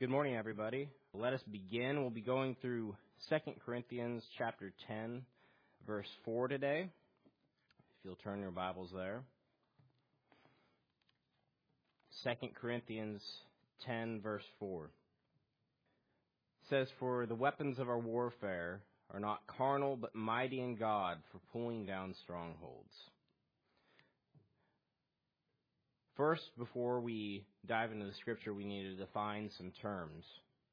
Good morning, everybody. Let us begin. We'll be going through 2 Corinthians chapter 10, verse 4 today. If you'll turn your Bibles there. 2 Corinthians 10, verse 4. It says, "For the weapons of our warfare are not carnal, but mighty in God for pulling down strongholds." First, before we dive into the scripture, we need to define some terms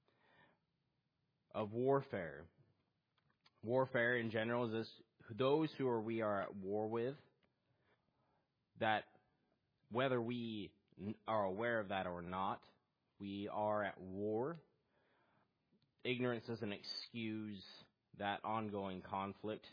of warfare. Warfare in general is those who we are at war with, that whether we are aware of that or not, we are at war. Ignorance doesn't excuse that ongoing conflict.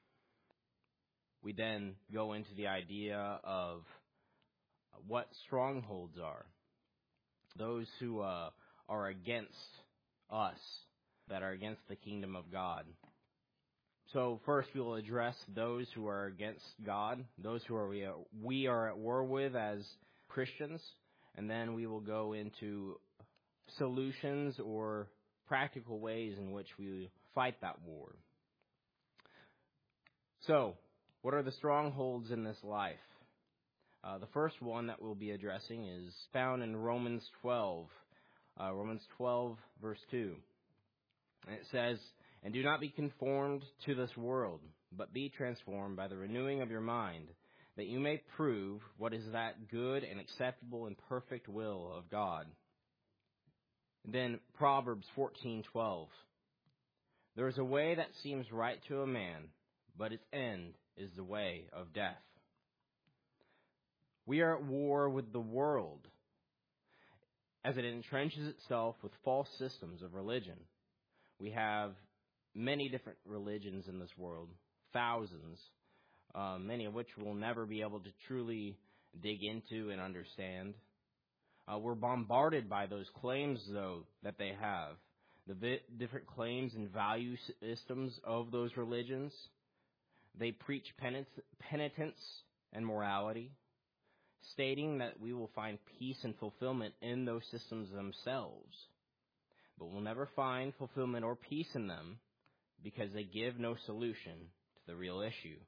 We then go into the idea of what strongholds are. Those who are against us, that are against the kingdom of God. So first we will address those who are against God, those who we are at war with as Christians, and then we will go into solutions or practical ways in which we fight that war. So, what are the strongholds in this life? The first one that we'll be addressing is found in Romans 12, verse 2. And it says, "And do not be conformed to this world, but be transformed by the renewing of your mind, that you may prove what is that good and acceptable and perfect will of God." And then Proverbs 14:12. "There is a way that seems right to a man, but its end is the way of death." We are at war with the world as it entrenches itself with false systems of religion. We have many different religions in this world, thousands, many of which we'll never be able to truly dig into and understand. We're bombarded by those claims, though, that they have, the different claims and value systems of those religions. They preach penitence and morality, stating that we will find peace and fulfillment in those systems themselves. But we'll never find fulfillment or peace in them because they give no solution to the real issue.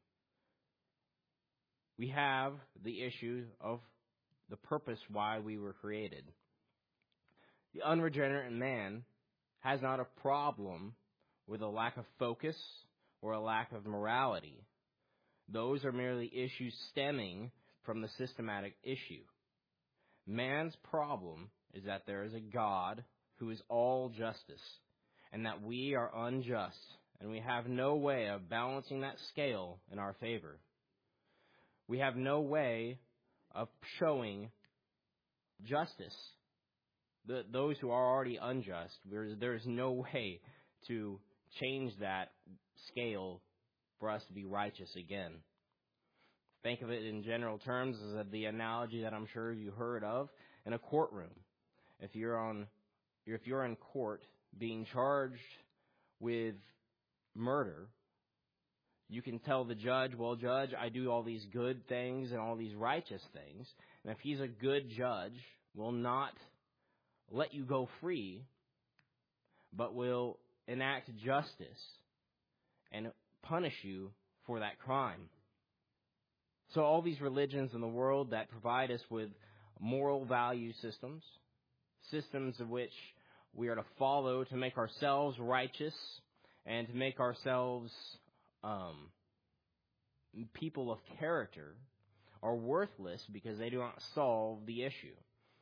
We have the issue of the purpose why we were created. The unregenerate man has not a problem with a lack of focus or a lack of morality. Those are merely issues stemming from the systematic issue. Man's problem is that there is a God who is all justice, and that we are unjust, and we have no way of balancing that scale in our favor. We have no way of showing justice. Those who are already unjust, there is no way to change that scale for us to be righteous again. Think of it in general terms as the analogy that I'm sure you heard of in a courtroom. If you're in court being charged with murder, you can tell the judge, "Well, Judge, I do all these good things and all these righteous things." And if he's a good judge, will not let you go free, but will enact justice and punish you for that crime. So all these religions in the world that provide us with moral value systems of which we are to follow to make ourselves righteous and to make ourselves people of character, are worthless because they do not solve the issue.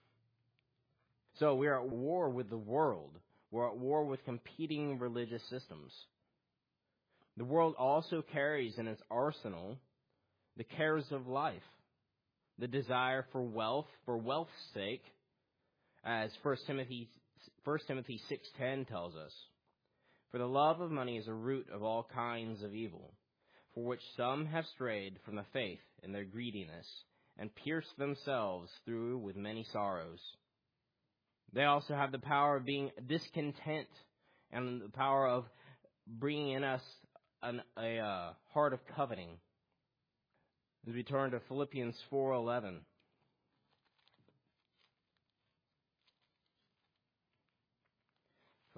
So we are at war with the world. We're at war with competing religious systems. The world also carries in its arsenal the cares of life, the desire for wealth's sake, as 1 Timothy 6:10 tells us. "For the love of money is a root of all kinds of evil, for which some have strayed from the faith in their greediness, and pierced themselves through with many sorrows." They also have the power of being discontent and the power of bringing in us a heart of coveting. As we turn to Philippians 4:11.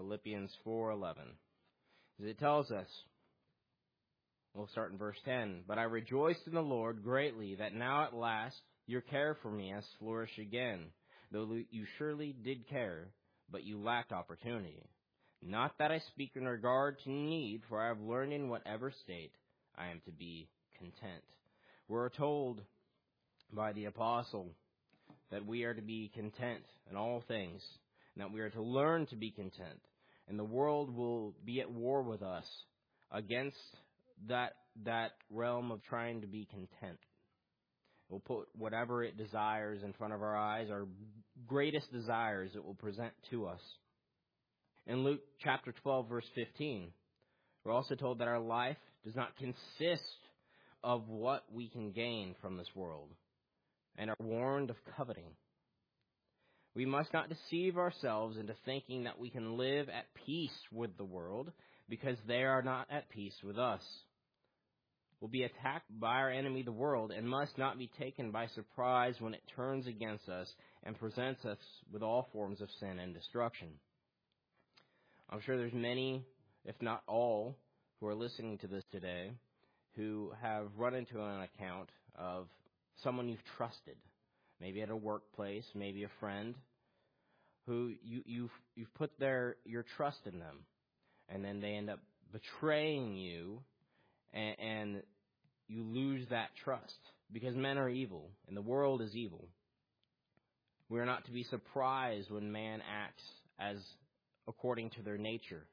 Philippians 4:11. As it tells us, we'll start in verse 10. But I rejoiced in the Lord greatly that now at last your care for me has flourished again, though you surely did care, but you lacked opportunity. Not that I speak in regard to need, for I have learned in whatever state I am to be content. We're told by the apostle that we are to be content in all things, and that we are to learn to be content. And the world will be at war with us against that realm of trying to be content. It will put whatever it desires in front of our eyes, our greatest desires it will present to us. In Luke chapter 12, verse 15, we're also told that our life does not consist of what we can gain from this world, and are warned of coveting. We must not deceive ourselves into thinking that we can live at peace with the world, because they are not at peace with us. We'll be attacked by our enemy, the world, and must not be taken by surprise when it turns against us and presents us with all forms of sin and destruction. I'm sure there's many, if not all, who are listening to this today who have run into an account of someone you've trusted, maybe at a workplace, maybe a friend, who you've put your trust in them, and then they end up betraying you, and you lose that trust, because men are evil, and the world is evil. We are not to be surprised when man acts as according to their nature.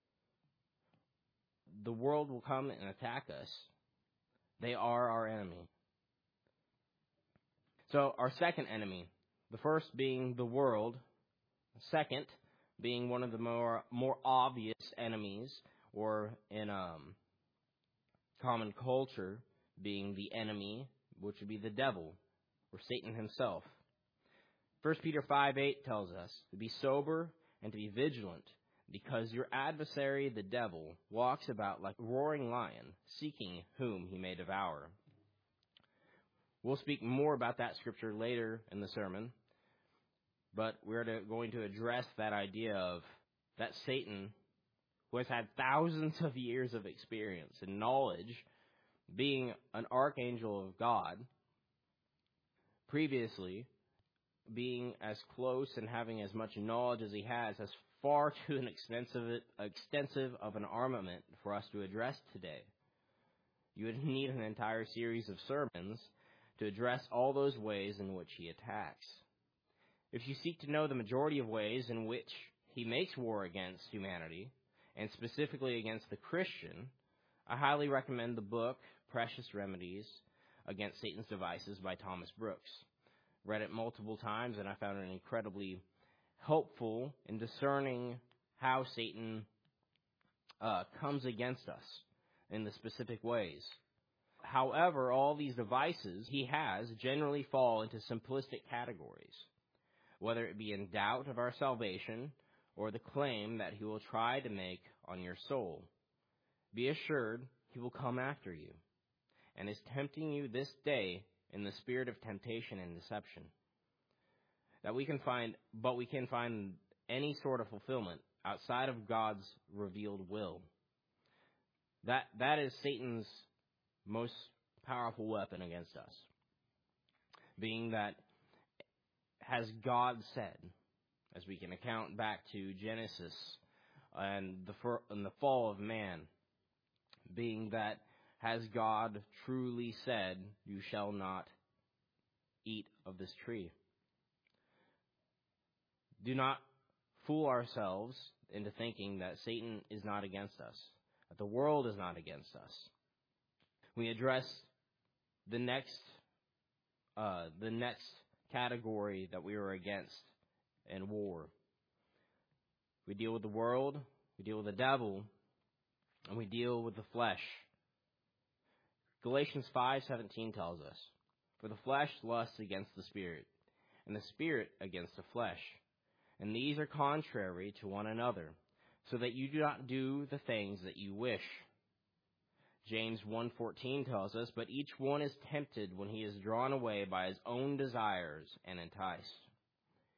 The world will come and attack us. They are our enemy. So our second enemy, the first being the world, the second being one of the more obvious enemies, or in common culture, being the enemy, which would be the devil, or Satan himself. 1 Peter 5:8 tells us to be sober and to be vigilant, because your adversary, the devil, walks about like a roaring lion, seeking whom he may devour. We'll speak more about that scripture later in the sermon, but we're going to address that idea of that Satan, who has had thousands of years of experience and knowledge, being an archangel of God, previously being as close and having as much knowledge as he has far too extensive of an armament for us to address today. You would need an entire series of sermons to address all those ways in which he attacks. If you seek to know the majority of ways in which he makes war against humanity, and specifically against the Christian, I highly recommend the book Precious Remedies Against Satan's Devices by Thomas Brooks. Read it multiple times, and I found it incredibly helpful in discerning how Satan comes against us in the specific ways. However, all these devices he has generally fall into simplistic categories, whether it be in doubt of our salvation or the claim that he will try to make on your soul. Be assured he will come after you and is tempting you this day in the spirit of temptation and deception. We can find any sort of fulfillment outside of God's revealed will. That is Satan's most powerful weapon against us, being that, has God said, as we can account back to Genesis and the fall of man, being that, has God truly said, you shall not eat of this tree? Do not fool ourselves into thinking that Satan is not against us, that the world is not against us. We address the next category that we are against in war. We deal with the world, we deal with the devil, and we deal with the flesh. Galatians 5:17 tells us, for the flesh lusts against the spirit, and the spirit against the flesh. And these are contrary to one another, so that you do not do the things that you wish. James 1:14 tells us, but each one is tempted when he is drawn away by his own desires and enticed.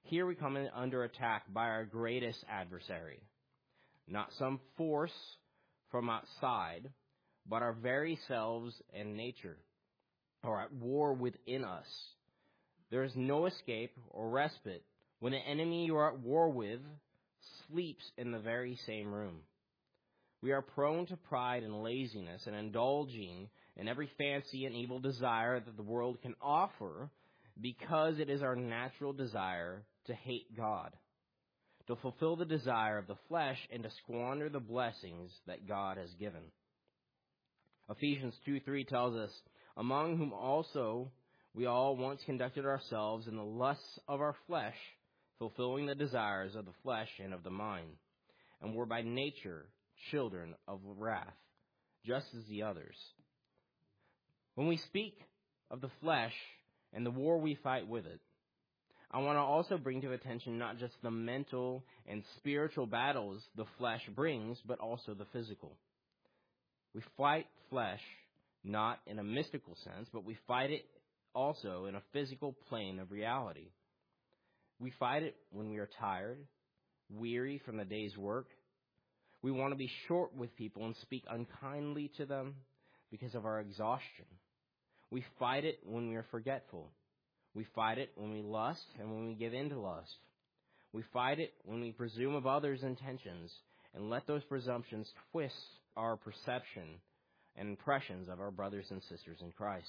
Here we come in under attack by our greatest adversary, not some force from outside, but our very selves and nature are at war within us. There is no escape or respite when the enemy you are at war with sleeps in the very same room. We are prone to pride and laziness and indulging in every fancy and evil desire that the world can offer because it is our natural desire to hate God, to fulfill the desire of the flesh, and to squander the blessings that God has given. Ephesians 2:3 tells us, among whom also we all once conducted ourselves in the lusts of our flesh, fulfilling the desires of the flesh and of the mind, and were by nature children of wrath, just as the others. When we speak of the flesh and the war we fight with it, I want to also bring to attention not just the mental and spiritual battles the flesh brings, but also the physical. We fight flesh not in a mystical sense, but we fight it also in a physical plane of reality. We fight it when we are tired, weary from the day's work. We want to be short with people and speak unkindly to them because of our exhaustion. We fight it when we are forgetful. We fight it when we lust and when we give in to lust. We fight it when we presume of others' intentions and let those presumptions twist our perception and impressions of our brothers and sisters in Christ.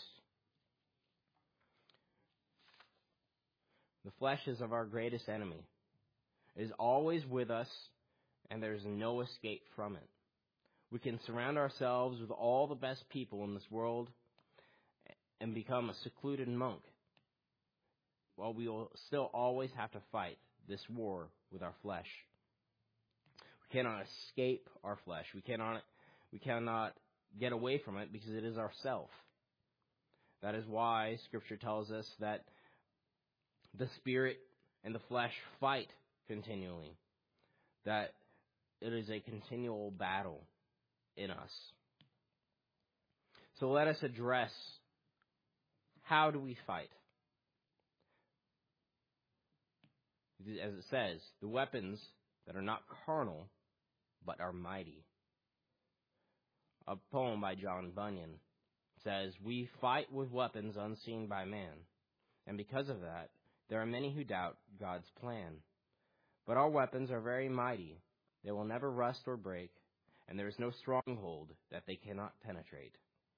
The flesh is of our greatest enemy. It is always with us, and there is no escape from it. We can surround ourselves with all the best people in this world and become a secluded monk, while we will still always have to fight this war with our flesh. We cannot escape our flesh. We cannot get away from it because it is ourself. That is why Scripture tells us that the spirit and the flesh fight continually, that it is a continual battle in us. So let us address, how do we fight? As it says, the weapons that are not carnal, but are mighty. A poem by John Bunyan says, we fight with weapons unseen by man, and because of that, there are many who doubt God's plan. But our weapons are very mighty. They will never rust or break, and there is no stronghold that they cannot penetrate.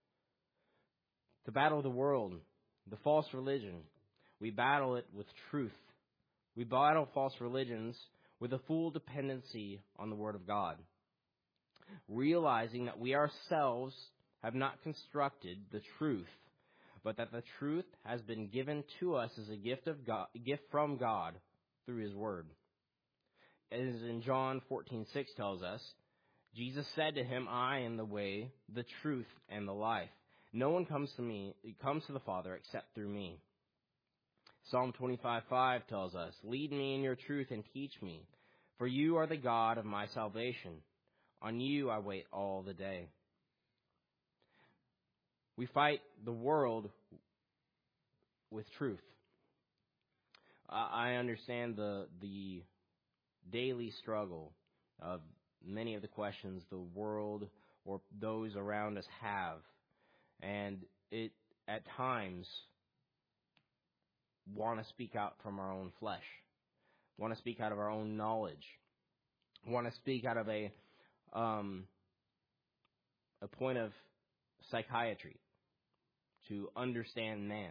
To battle the world, the false religion, we battle it with truth. We battle false religions with a full dependency on the Word of God, realizing that we ourselves have not constructed the truth, but that the truth has been given to us as a gift of God, a gift from God through His Word. As in John 14:6 tells us, Jesus said to him, I am the way, the truth, and the life. No one comes to the Father except through me. Psalm 25:5 tells us, lead me in your truth and teach me, for you are the God of my salvation. On you I wait all the day. We fight the world with truth. I understand the daily struggle of many of the questions the world or those around us have. And it, at times, want to speak out from our own flesh, want to speak out of our own knowledge, want to speak out of a point of psychiatry to understand man.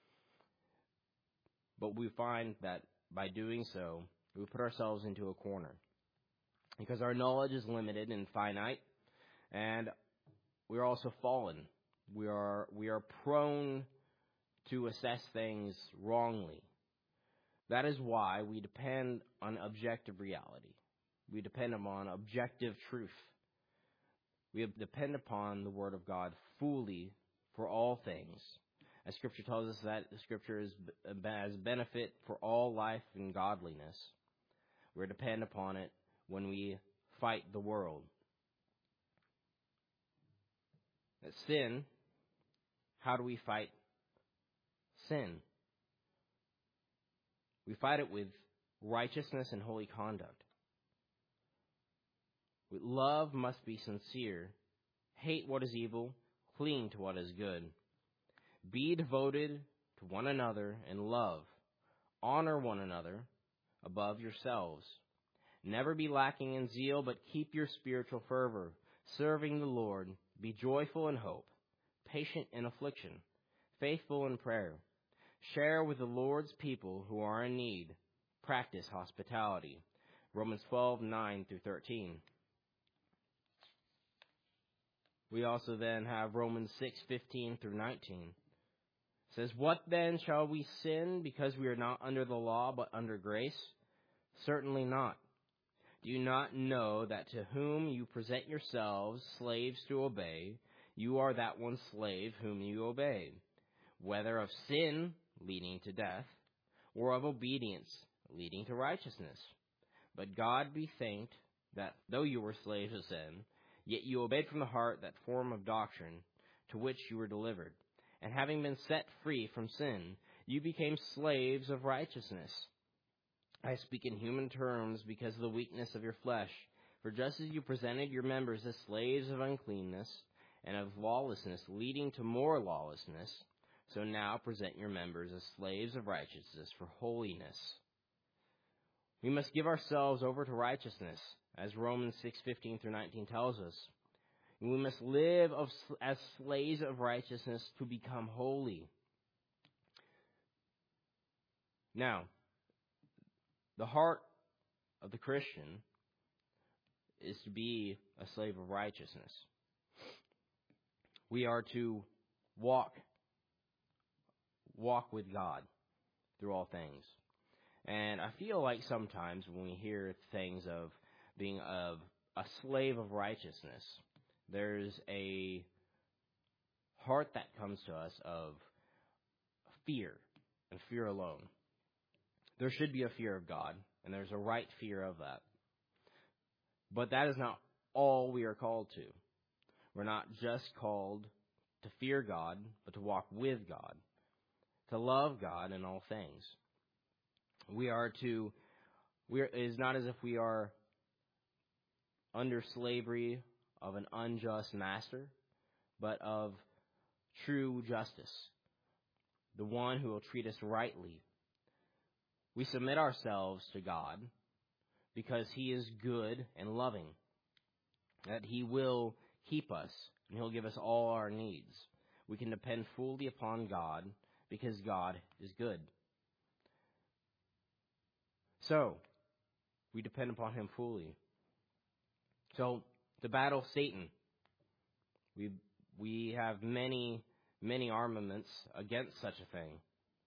But we find that by doing so, we put ourselves into a corner because our knowledge is limited and finite, and we're also fallen. We are prone to assess things wrongly. That is why we depend on objective reality. We depend upon objective truth. We depend upon the Word of God fully for all things. As Scripture tells us that the Scripture has benefit for all life and godliness. We depend upon it when we fight the world. That sin, how do we fight sin? We fight it with righteousness, and holy conduct. Love must be sincere. Hate what is evil. Cling to what is good. Be devoted to one another in love. Honor one another above yourselves. Never be lacking in zeal, but keep your spiritual fervor, serving the Lord. Be joyful in hope, patient in affliction, faithful in prayer. Share with the Lord's people who are in need. Practice hospitality. Romans 12:9-13. We also then have Romans 6:15-19. It says, "What then, shall we sin because we are not under the law but under grace? Certainly not. Do you not know that to whom you present yourselves slaves to obey, you are that one slave whom you obey, whether of sin leading to death, or of obedience leading to righteousness? But God be thanked that though you were slaves of sin, yet you obeyed from the heart that form of doctrine to which you were delivered. And having been set free from sin, you became slaves of righteousness. I speak in human terms because of the weakness of your flesh. For just as you presented your members as slaves of uncleanness and of lawlessness, leading to more lawlessness, so now present your members as slaves of righteousness for holiness. We must give ourselves over to righteousness, as Romans 6:15-19 tells us. And we must live as slaves of righteousness to become holy. Now, the heart of the Christian is to be a slave of righteousness. We are to walk with God through all things. And I feel like sometimes when we hear things of being a slave of righteousness, there's a heart that comes to us of fear, and fear alone. There should be a fear of God, and there's a right fear of that. But that is not all we are called to. We're not just called to fear God, but to walk with God, to love God in all things. It is not as if we are under slavery of an unjust master, but of true justice, the one who will treat us rightly. We submit ourselves to God because He is good and loving, that He will keep us and He'll give us all our needs. We can depend fully upon God because God is good. So, we depend upon Him fully. So, to battle Satan, we have many armaments against such a thing.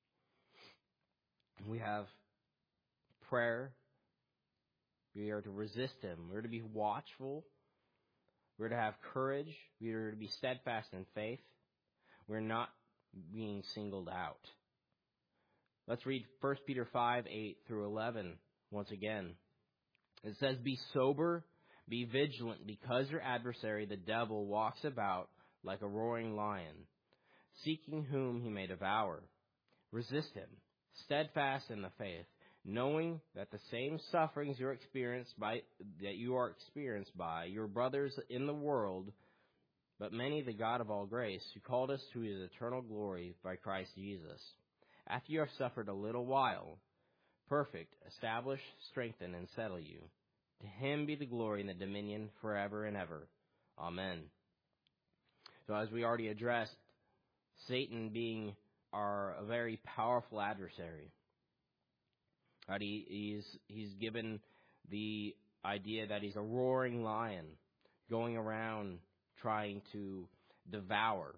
We have prayer. We are to resist him. We're to be watchful. We're to have courage. We are to be steadfast in faith. We're not being singled out. Let's read 1 Peter 5:8-11 once again. It says, "Be sober, be vigilant, because your adversary, the devil, walks about like a roaring lion, seeking whom he may devour. Resist him, steadfast in the faith, knowing that the same sufferings you are experienced by your brothers in the world, but many the God of all grace, who called us to His eternal glory by Christ Jesus. After you have suffered a little while, perfect, establish, strengthen, and settle you. To Him be the glory and the dominion forever and ever. Amen." So as we already addressed, Satan being a very powerful adversary. He's given the idea that he's a roaring lion going around trying to devour.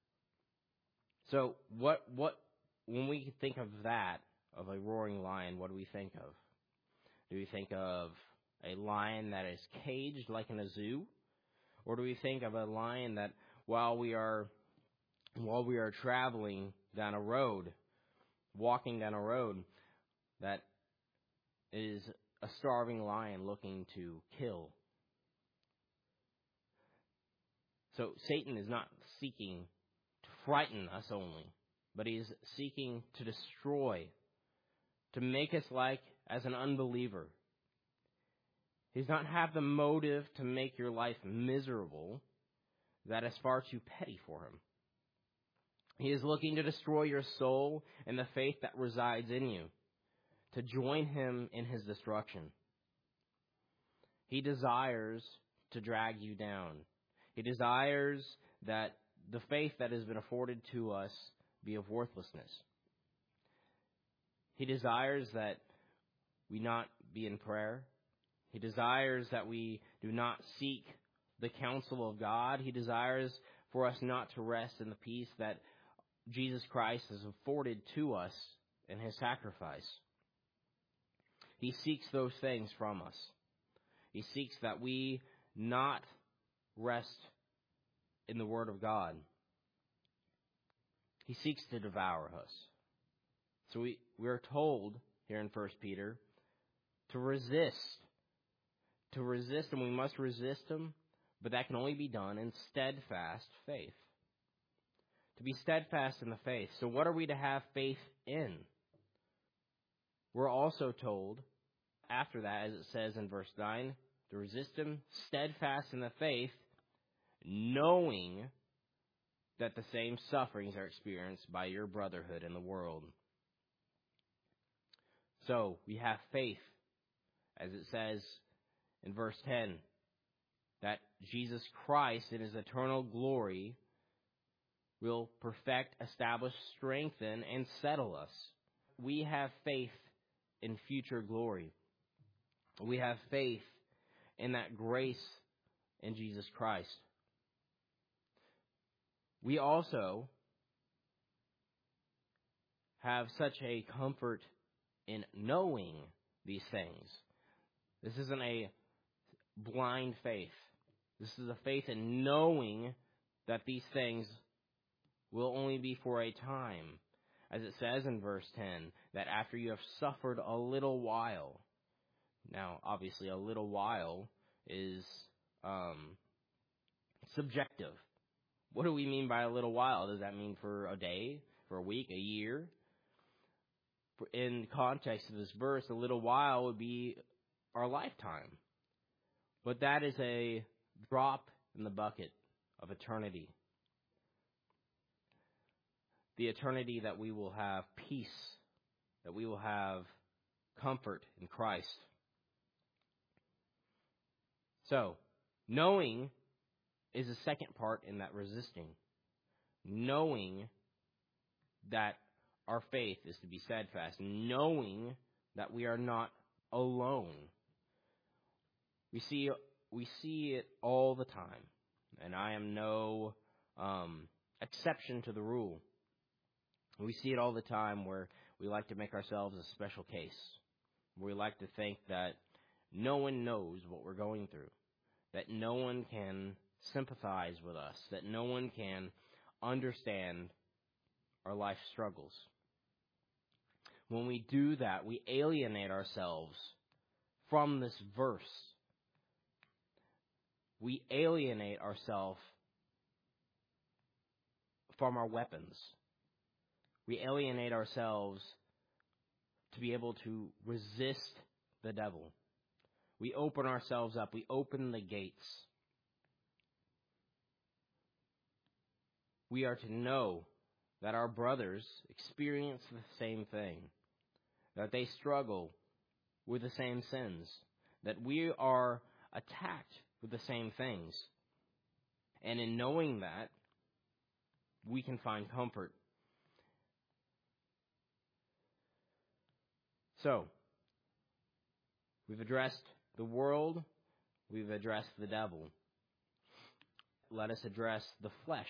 So when we think of that, of a roaring lion, what do we think of? Do we think of a lion that is caged like in a zoo? Or do we think of a lion that while we are traveling down a road, walking down a road, that is a starving lion looking to kill? So Satan is not seeking to frighten us only, but he is seeking to destroy, to make us like as an unbeliever. He does not have the motive to make your life miserable. That is far too petty for him. He is looking to destroy your soul and the faith that resides in you, to join him in his destruction. He desires to drag you down. He desires that the faith that has been afforded to us be of worthlessness. He desires that we not be in prayer. He desires that we do not seek the counsel of God. He desires for us not to rest in the peace that Jesus Christ has afforded to us in his sacrifice. He seeks those things from us. He seeks that we not rest in the Word of God. He seeks to devour us. So we are told here in 1 Peter to resist. To resist, and we must resist him, but that can only be done in steadfast faith. To be steadfast in the faith. So what are we to have faith in? We're also told, after that, as it says in verse 9, to resist him steadfast in the faith, knowing that the same sufferings are experienced by your brotherhood in the world. So, we have faith, as it says in verse 10, that Jesus Christ in his eternal glory will perfect, establish, strengthen, and settle us. We have faith in future glory. We have faith in that grace in Jesus Christ. We also have such a comfort in knowing these things. This isn't a blind faith. This is a faith in knowing that these things will only be for a time. As it says in verse 10, that after you have suffered a little while. Now, obviously, a little while is subjective. What do we mean by a little while? Does that mean for a day, for a week, a year? In context of this verse, a little while would be our lifetime. But that is a drop in the bucket of eternity. The eternity that we will have peace, that we will have comfort in Christ. So, knowing is the second part in that resisting. Knowing that our faith is to be steadfast. Knowing that we are not alone. We see it all the time. And I am no exception to the rule. We see it all the time where we like to make ourselves a special case. We like to think that no one knows what we're going through. That no one can sympathize with us. That no one can understand our life struggles. When we do that, we alienate ourselves from this verse. We alienate ourselves from our weapons. We alienate ourselves to be able to resist the devil. We open ourselves up. We open the gates. We are to know that our brothers experience the same thing, that they struggle with the same sins, that we are attacked with the same things. And in knowing that, we can find comfort. So, we've addressed the world, we've addressed the devil. Let us address the flesh.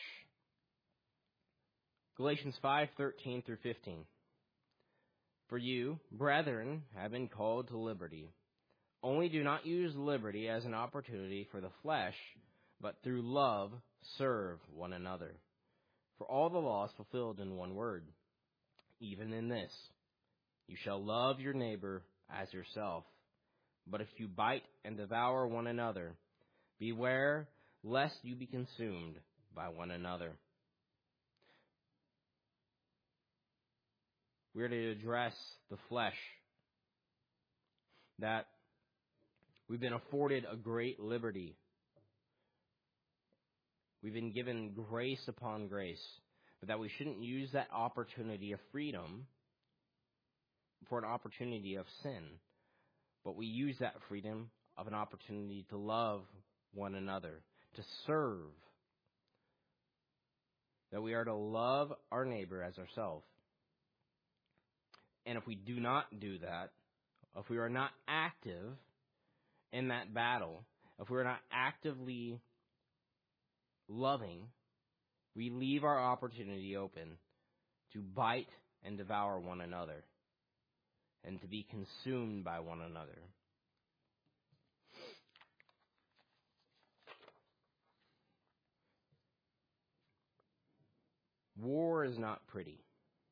Galatians 5:13 through 15. For you, brethren, have been called to liberty. Only do not use liberty as an opportunity for the flesh, but through love serve one another. For all the law is fulfilled in one word, even in this: you shall love your neighbor as yourself. But if you bite and devour one another, beware lest you be consumed by one another. We are to address the flesh. that we've been afforded a great liberty. We've been given grace upon grace, but that we shouldn't use that opportunity of freedom for an opportunity of sin, but we use that freedom of an opportunity to love one another, to serve, that we are to love our neighbor as ourselves. And if we do not do that, if we are not active in that battle, if we are not actively loving, we leave our opportunity open to bite and devour one another and to be consumed by one another. War is not pretty.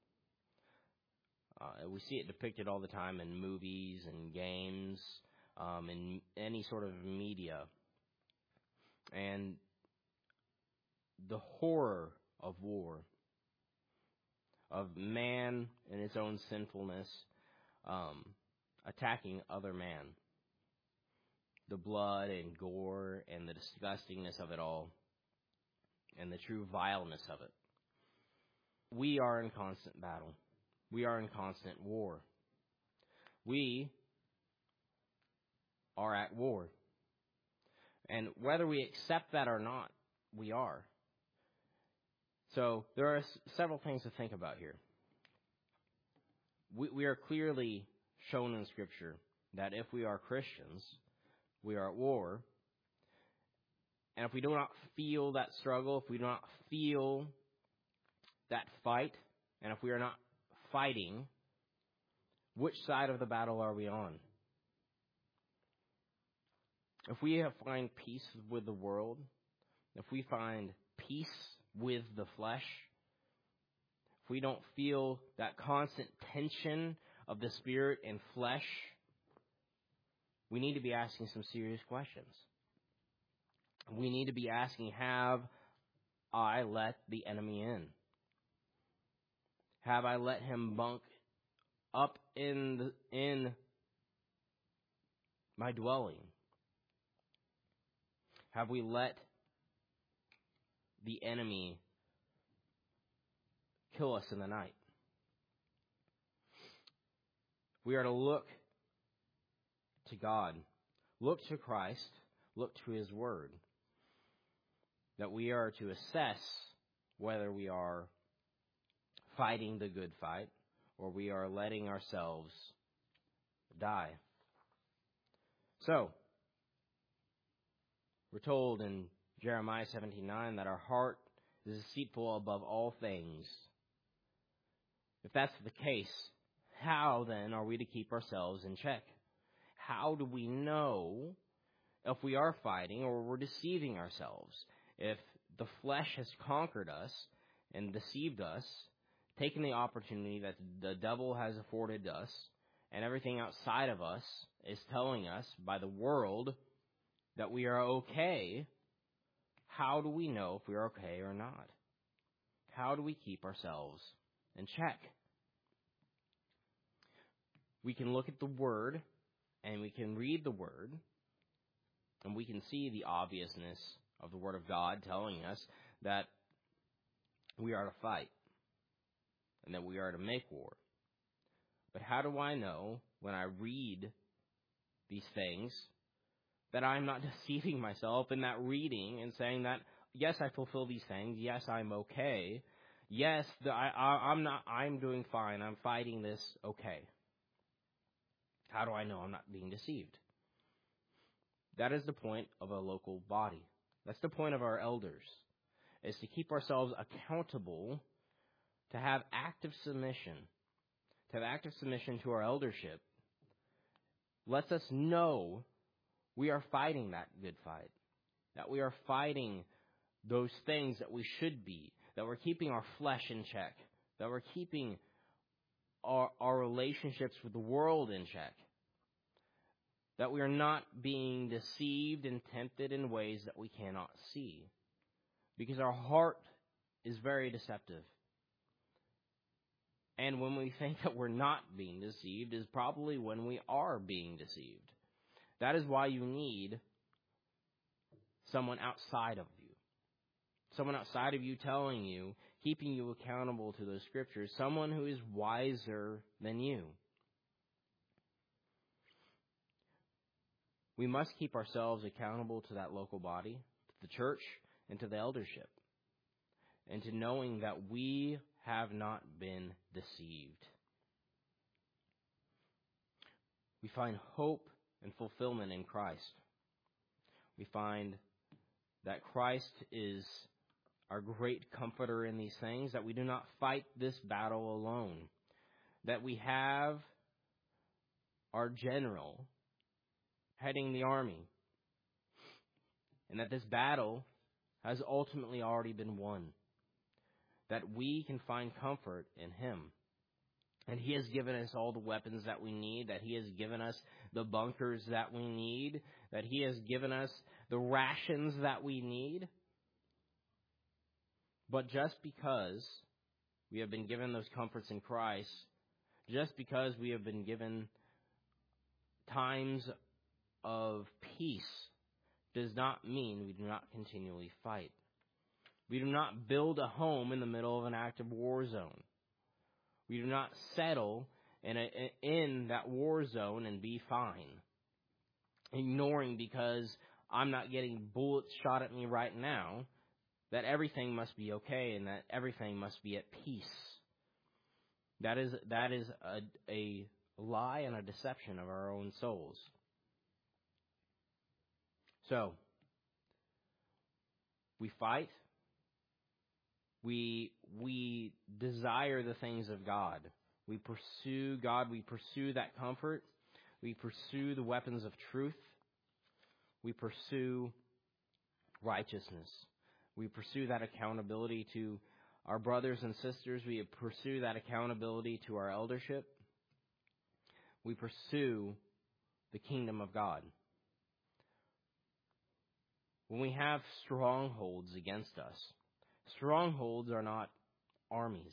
We see it depicted all the time in movies and games, in any sort of media. And the horror of war, of man and its own sinfulness, attacking other man. The blood and gore and the disgustingness of it all, and the true vileness of it. We are in constant battle. We are in constant war. We are at war. And whether we accept that or not, we are. So there are several things to think about here. We are clearly shown in Scripture that if we are Christians, we are at war. And if we do not feel that struggle, if we do not feel that fight, and if we are not fighting, which side of the battle are we on? If we find peace with the world, if we find peace with the flesh, if we don't feel that constant tension of the spirit and flesh, we need to be asking some serious questions. We need to be asking, have I let the enemy in? Have I let him bunk up in my dwelling? Have we let the enemy kill us in the night? We are to look to God, look to Christ, look to His Word. That we are to assess whether we are fighting the good fight or we are letting ourselves die. So, we're told in Jeremiah 17:9 that our heart is deceitful above all things. If that's the case, how then are we to keep ourselves in check? How do we know if we are fighting or we're deceiving ourselves? If the flesh has conquered us and deceived us, taken the opportunity that the devil has afforded us, and everything outside of us is telling us by the world that we are okay, how do we know if we are okay or not? How do we keep ourselves in check? We can look at the Word, and we can read the Word, and we can see the obviousness of the Word of God telling us that we are to fight and that we are to make war. But how do I know when I read these things that I'm not deceiving myself in that reading and saying that, yes, I fulfill these things, yes, I'm okay, yes, I'm doing fine, I'm fighting this okay. How do I know I'm not being deceived? That is the point of a local body. That's the point of our elders, is to keep ourselves accountable, to have active submission to our eldership. Lets us know we are fighting that good fight, that we are fighting those things that we should be, that we're keeping our flesh in check, that we're keeping our relationships with the world in check, that we are not being deceived and tempted in ways that we cannot see, because our heart is very deceptive. And when we think that we're not being deceived is probably when we are being deceived. That is why you need someone outside of you. Someone outside of you telling you, keeping you accountable to those scriptures. Someone who is wiser than you. We must keep ourselves accountable to that local body, to the church, and to the eldership. And to knowing that we have not been deceived. We find hope and fulfillment in Christ. We find that Christ is our great comforter in these things, that we do not fight this battle alone, that we have our general heading the army, and that this battle has ultimately already been won, that we can find comfort in Him. And He has given us all the weapons that we need, that He has given us the bunkers that we need, that He has given us the rations that we need. But just because we have been given those comforts in Christ, just because we have been given times of peace, does not mean we do not continually fight. We do not build a home in the middle of an active war zone. We do not settle in that war zone and be fine, ignoring because I'm not getting bullets shot at me right now, that everything must be okay and that everything must be at peace. That is a lie and a deception of our own souls. So, we fight. We desire the things of God. We pursue God. We pursue that comfort. We pursue the weapons of truth. We pursue righteousness. We pursue that accountability to our brothers and sisters. We pursue that accountability to our eldership. We pursue the kingdom of God. When we have strongholds against us, strongholds are not armies.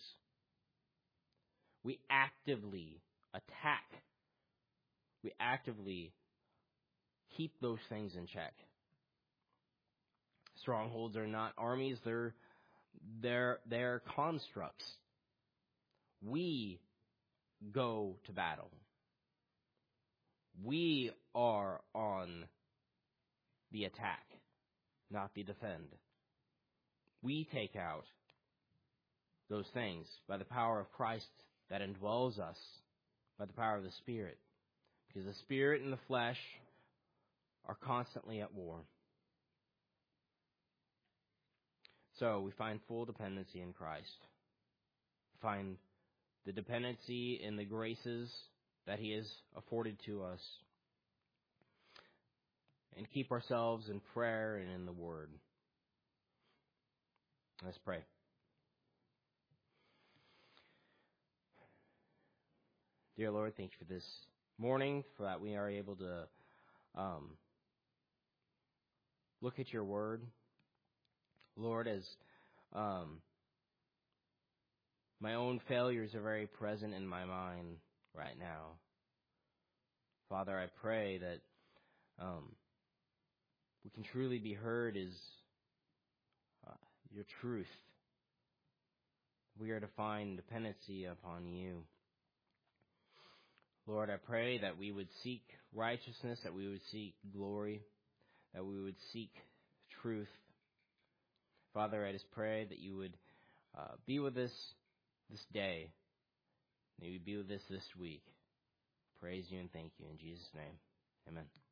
We actively attack. We actively keep those things in check. Strongholds are not armies, they're constructs. We go to battle. We are on the attack, not the defend. We take out those things by the power of Christ that indwells us, by the power of the Spirit. Because the Spirit and the flesh are constantly at war. So we find full dependency in Christ. We find the dependency in the graces that He has afforded to us. And keep ourselves in prayer and in the Word. Let's pray. Dear Lord, thank you for this morning, for that we are able to look at your Word. Lord, as my own failures are very present in my mind right now. Father, I pray that we can truly be heard as your truth. We are to find dependency upon you. Lord, I pray that we would seek righteousness, that we would seek glory, that we would seek truth. Father, I just pray that you would be with us this day. May you be with us this week. Praise you and thank you in Jesus' name. Amen.